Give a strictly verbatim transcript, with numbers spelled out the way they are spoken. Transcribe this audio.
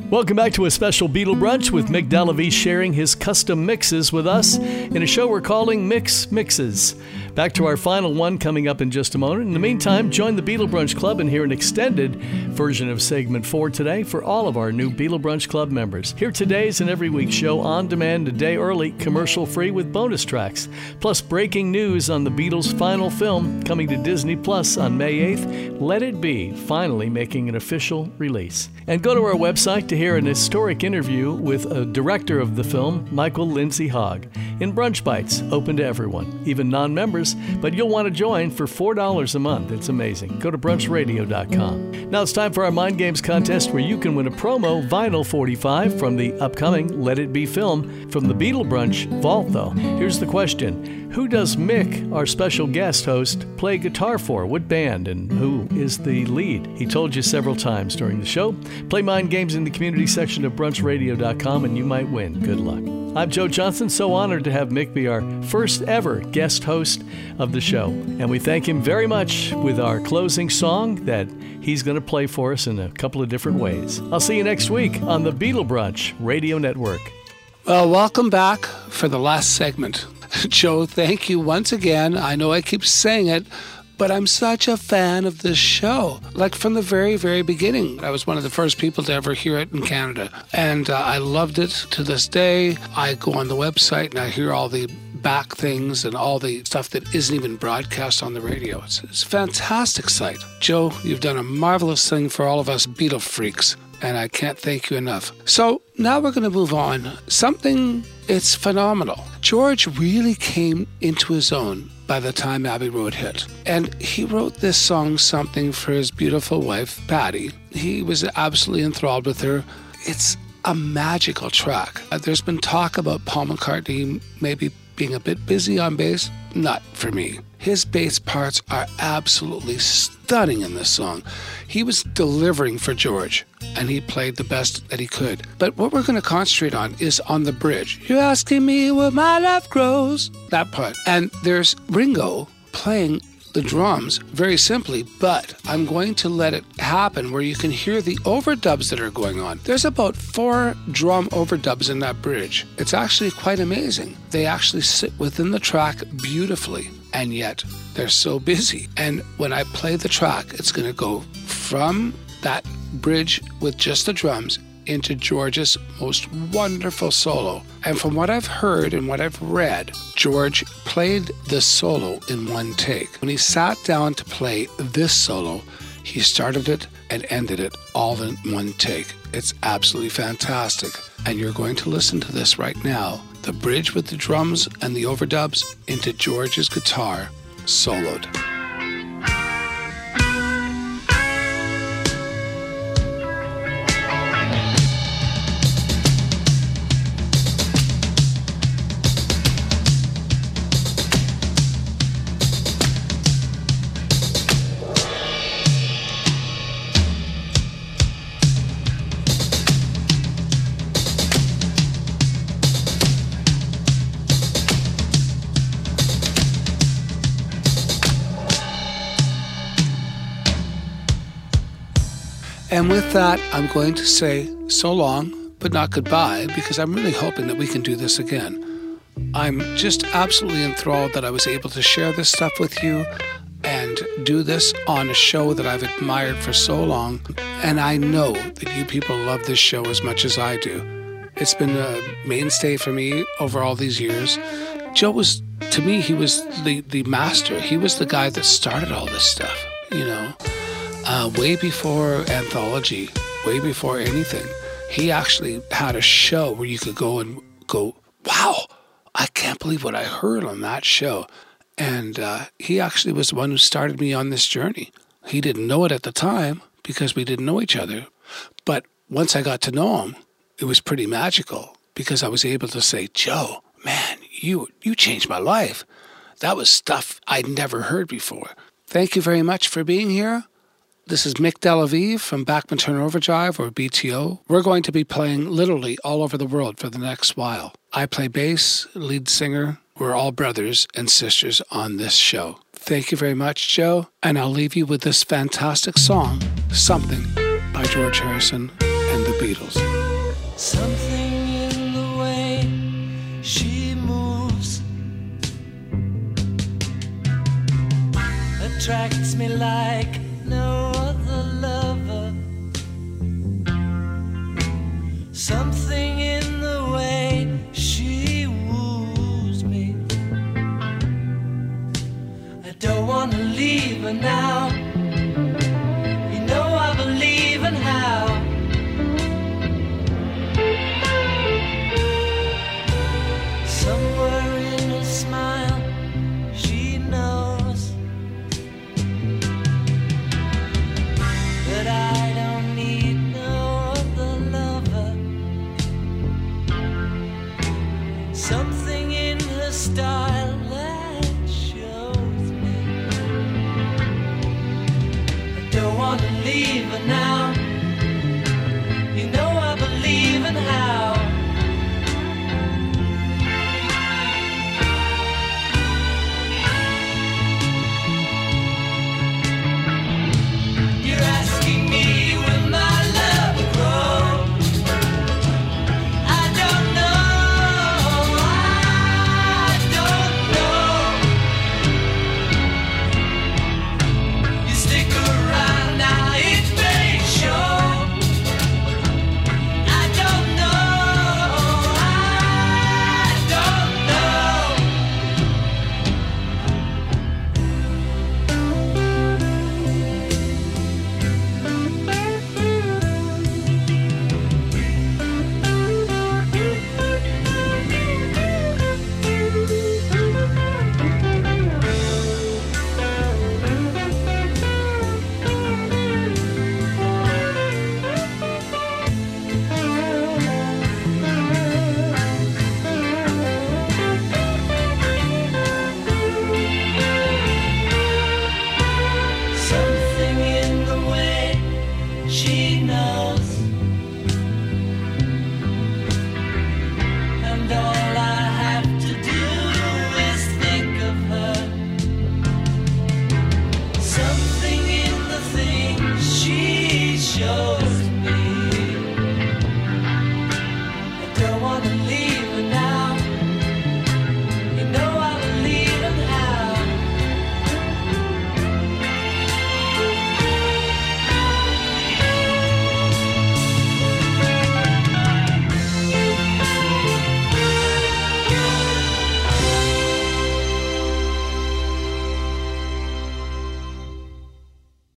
Welcome back to a special Beatle Brunch with Mick Delavie sharing his custom mixes with us in a show we're calling Mix Mixes. Back to our final one coming up in just a moment. In the meantime, join the Beatle Brunch Club and hear an extended version of segment four today for all of our new Beatle Brunch Club members. Hear today's and every week's show on demand a day early, commercial-free with bonus tracks. Plus breaking news on the Beatles' final film coming to Disney Plus on May eighth, Let It Be, finally making an official release. And go to our website to hear an historic interview with a director of the film, Michael Lindsay Hogg, in Brunch Bites, open to everyone, even non-members, but you'll want to join for four dollars a month. It's amazing. Go to brunch radio dot com. Now it's time for our Mind Games contest where you can win a promo vinyl forty-five from the upcoming Let It Be film from the Beatle Brunch vault, though. Here's the question. Who does Mick, our special guest host, play guitar for? What band? And who is the lead? He told you several times during the show. Play Mind Games in the community section of brunch radio dot com and you might win. Good luck. I'm Joe Johnson, so honored to have Mick be our first ever guest host of the show. And we thank him very much with our closing song that he's going to play for us in a couple of different ways. I'll see you next week on the Beatle Brunch Radio Network. Well, welcome back for the last segment. Joe, thank you once again. I know I keep saying it, but I'm such a fan of this show. Like from the very, very beginning. I was one of the first people to ever hear it in Canada. And uh, I loved it to this day. I go on the website and I hear all the back things and all the stuff that isn't even broadcast on the radio. It's, it's a fantastic site. Joe, you've done a marvelous thing for all of us Beatle freaks, and I can't thank you enough. So now we're going to move on. Something, it's phenomenal. George really came into his own by the time Abbey Road hit. And he wrote this song, Something, for his beautiful wife, Patty. He was absolutely enthralled with her. It's a magical track. Uh, there's been talk about Paul McCartney maybe being a bit busy on bass. Not for me. His bass parts are absolutely stunning in this song. He was delivering for George, and he played the best that he could. But what we're going to concentrate on is on the bridge. You're asking me where my love grows. That part. And there's Ringo playing the drums very simply, but I'm going to let it happen where you can hear the overdubs that are going on. There's about four drum overdubs in that bridge. It's actually quite amazing. They actually sit within the track beautifully, and yet they're so busy. And when I play the track, it's going to go from that bridge with just the drums into George's most wonderful solo. And from what I've heard and what I've read, George played this solo in one take. When he sat down to play this solo, he started it and ended it all in one take. It's absolutely fantastic. And you're going to listen to this right now. The bridge with the drums and the overdubs into George's guitar soloed. And with that, I'm going to say so long, but not goodbye, because I'm really hoping that we can do this again. I'm just absolutely enthralled that I was able to share this stuff with you and do this on a show that I've admired for so long. And I know that you people love this show as much as I do. It's been a mainstay for me over all these years. Joe was, to me, he was the, the master. He was the guy that started all this stuff, you know. Uh, way before Anthology, way before anything, he actually had a show where you could go and go, wow, I can't believe what I heard on that show. And uh, he actually was the one who started me on this journey. He didn't know it at the time because we didn't know each other. But once I got to know him, it was pretty magical because I was able to say, Joe, man, you you changed my life. That was stuff I'd never heard before. Thank you very much for being here. This is Mick Delavie from Bachman Turner Overdrive, or B T O. We're going to be playing literally all over the world for the next while. I play bass, lead singer. We're all brothers and sisters on this show. Thank you very much, Joe. And I'll leave you with this fantastic song, Something, by George Harrison and the Beatles. Something in the way she moves attracts me like no other lover. Something in the way she woos me. I don't want to leave her now. You know I believe in how. Somewhere in her smile, she knows that I don't need no other lover. Something in her style that shows me I don't want to leave her now.